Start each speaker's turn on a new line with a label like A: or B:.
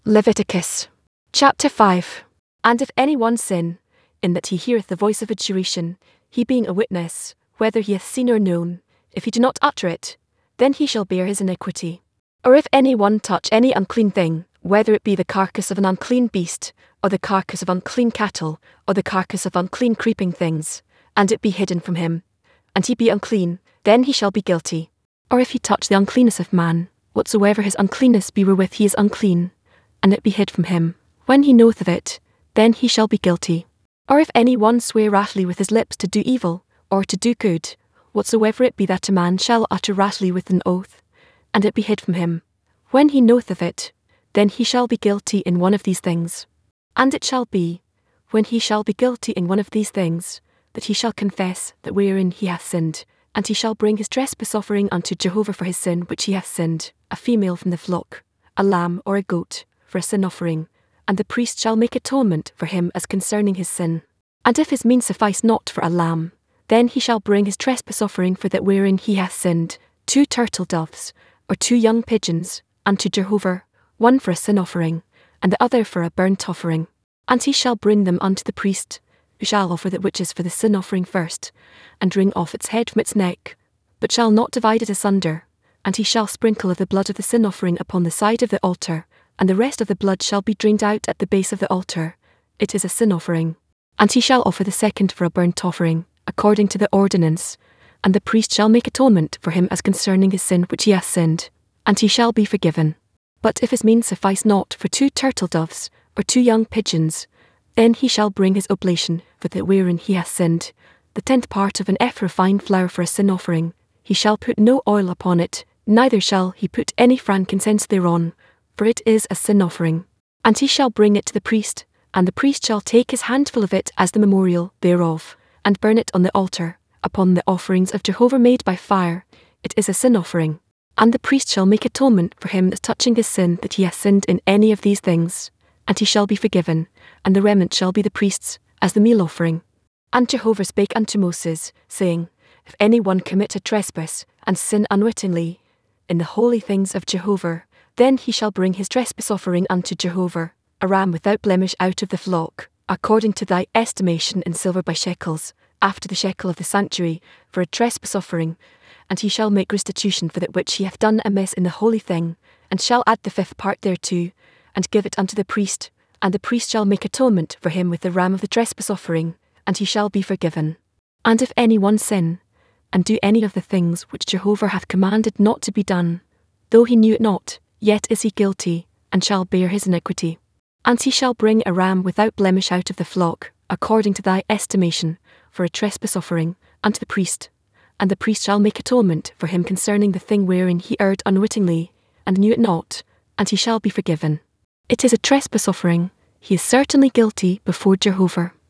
A: Leviticus chapter 5. And if any one sin, in that he heareth the voice of adjuration, he being a witness, whether he hath seen or known, if he do not utter it, then he shall bear his iniquity. Or if any one touch any unclean thing, whether it be the carcass of an unclean beast, or the carcass of unclean cattle, or the carcass of unclean creeping things, and it be hidden from him, and he be unclean, then he shall be guilty. Or if he touch the uncleanness of man, whatsoever his uncleanness be wherewith he is unclean, and it be hid from him, when he knoweth of it, then he shall be guilty. Or if any one swear rashly with his lips to do evil, or to do good, whatsoever it be that a man shall utter rashly with an oath, and it be hid from him, when he knoweth of it, then he shall be guilty in one of these things. And it shall be, when he shall be guilty in one of these things, that he shall confess that wherein he hath sinned, and he shall bring his trespass offering unto Jehovah for his sin which he hath sinned, a female from the flock, a lamb or a goat, for a sin offering, and the priest shall make atonement for him as concerning his sin. And if his means suffice not for a lamb, then he shall bring his trespass offering for that wherein he hath sinned, 2 turtle doves, or 2 young pigeons, unto Jehovah, one for a sin offering, and the other for a burnt offering. And he shall bring them unto the priest, who shall offer that which is for the sin offering first, and wring off its head from its neck, but shall not divide it asunder. And he shall sprinkle of the blood of the sin offering upon the side of the altar, and the rest of the blood shall be drained out at the base of the altar. It is a sin offering. And he shall offer the second for a burnt offering, according to the ordinance, and the priest shall make atonement for him as concerning his sin which he hath sinned, and he shall be forgiven. But if his means suffice not for 2 turtle doves, or 2 young pigeons, then he shall bring his oblation for that wherein he hath sinned, the 10th part of an ephah of fine flour for a sin offering. He shall put no oil upon it, neither shall he put any frankincense thereon, for it is a sin offering. And he shall bring it to the priest, and the priest shall take his handful of it as the memorial thereof, and burn it on the altar, upon the offerings of Jehovah made by fire. It is a sin offering. And the priest shall make atonement for him as touching his sin that he hath sinned in any of these things, and he shall be forgiven, and the remnant shall be the priest's, as the meal offering. And Jehovah spake unto Moses, saying, If any one commit a trespass, and sin unwittingly, in the holy things of Jehovah, then he shall bring his trespass offering unto Jehovah, a ram without blemish out of the flock, according to thy estimation in silver by shekels, after the shekel of the sanctuary, for a trespass offering. And he shall make restitution for that which he hath done amiss in the holy thing, and shall add the 5th part thereto, and give it unto the priest, and the priest shall make atonement for him with the ram of the trespass offering, and he shall be forgiven. And if any one sin, and do any of the things which Jehovah hath commanded not to be done, though he knew it not, yet is he guilty, and shall bear his iniquity. And he shall bring a ram without blemish out of the flock, according to thy estimation, for a trespass offering, unto the priest, and the priest shall make atonement for him concerning the thing wherein he erred unwittingly, and knew it not, and he shall be forgiven. It is a trespass offering. He is certainly guilty before Jehovah.